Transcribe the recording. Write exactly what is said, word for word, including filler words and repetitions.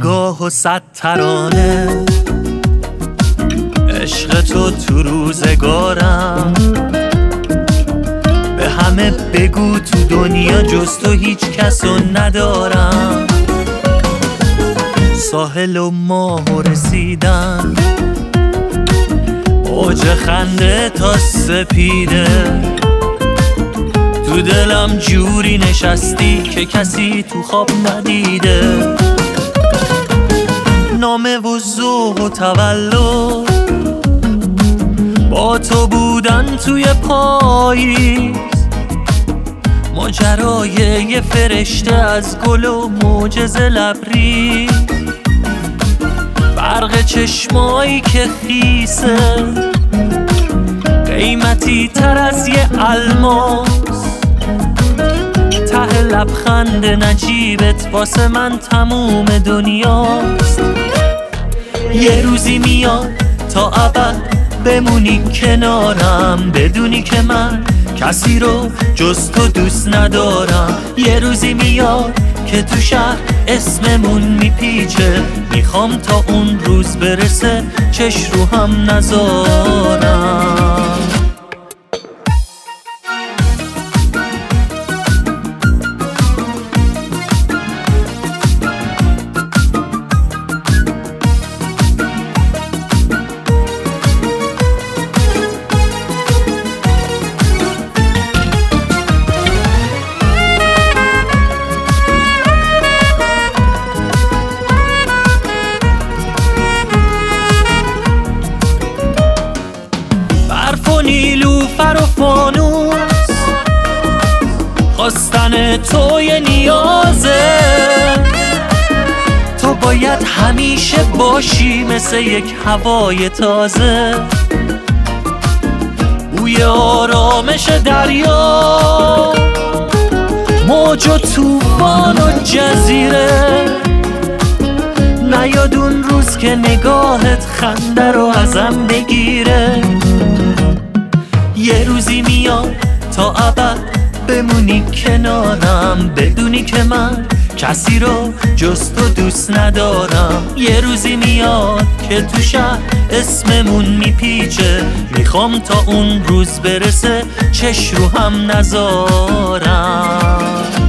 نگاه و صد ترانه، عشق تو تو روزگارم. به همه بگو تو دنیا جز تو هیچ کسو ندارم. ساحل و ماه رسیدن، اوج خنده تا سپیده. تو دلم جوری نشستی که کسی تو خواب ندیده. نامه و ذوق و تولد، با تو بودن توی پاییز. ماجرای یه فرشته از گل و معجزه لبریز. برق چشمایی که خیسه، قیمتی تر از یه الماس. ته لبخند نجیبت واسه من تموم دنیاست. یه روزی میاد تا ابد بمونی کنارم، بدونی که من کسی رو جز تو دوست ندارم. یه روزی میاد که تو شهر اسممون میپیچه، میخوام تا اون روز برسه چش رو هم نذارم. نیلوفر و فانوس، خواستن توی نیازه. تو باید همیشه باشی مثل یک هوای تازه. بوی آرامش دریا، موج و طوفان و جزیره. نیاد اون روز که نگاهت خنده رو ازم بگیره. یه روزی میاد تا ابد بمونی کنارم، بدونی که من کسی رو جز تو دوست ندارم. یه روزی میاد که تو شهر اسممون میپیچه، میخوام تا اون روز برسه چش رو هم نذارم.